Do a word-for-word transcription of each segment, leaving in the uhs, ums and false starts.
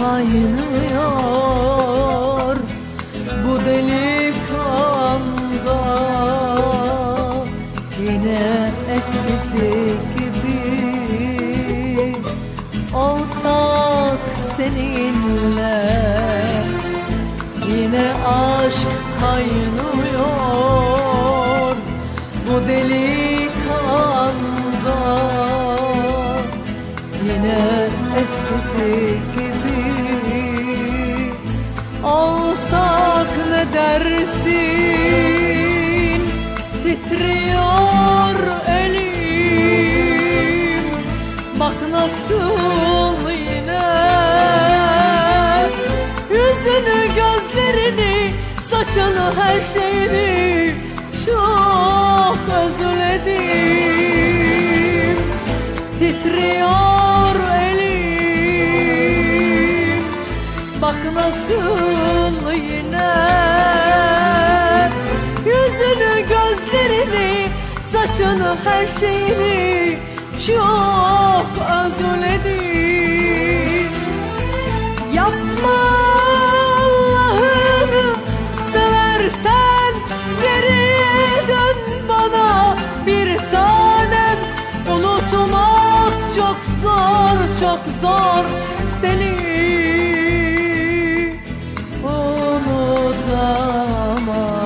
kaynıyor bu deli kanda. Yine eskisi gibi olsak seninle, yine aşk kaynıyor bu deli kanda. Yine eskisi gibi olsak ne dersin? Titriyor elim, bak nasıl yine. Yüzünü, gözlerini, saçını, her şeyini çok özledim. Titriyor elim, bak nasıl yine. Yüzünü, gözlerini, saçını, her şeyini çok özledim. Yapma Allah'ını seversen, geriye dön bana bir tanem. Unutmak çok zor, çok zor seni unutamam.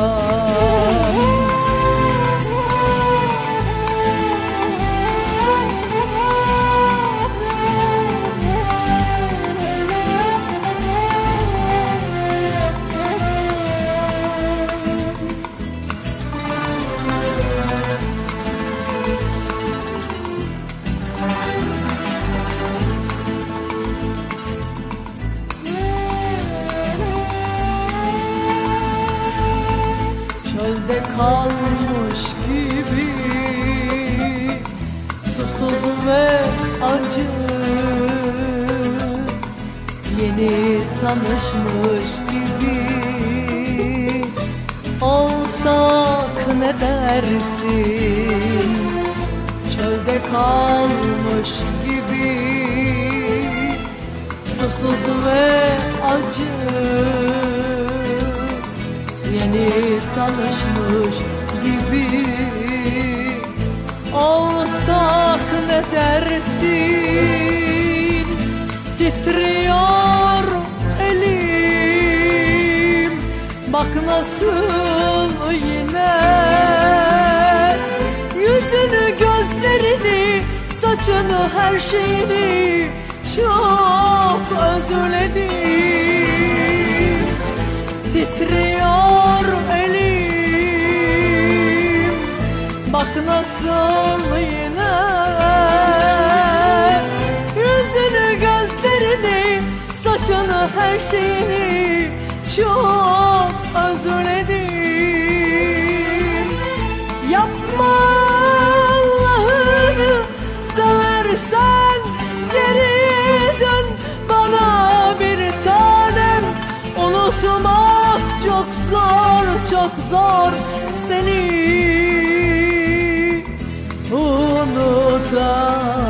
Çölde kalmış gibi, susuz ve acı, yeni tanışmış gibi olsak ne dersin? Çölde kalmış gibi, susuz ve acı, yeni tanışmış gibi olsak ne dersin? Titriyor elim, bak nasıl yine. Yüzünü, gözlerini, saçını, her şeyini çok özledim. Titriyor elim, bak nasıl yine. Yüzünü, gözlerini, saçını, her şeyini çok özledim. Yapma Allah'ını seversen, geriye dön bana bir tanem. Unutmak çok zor, çok zor seni unutamam.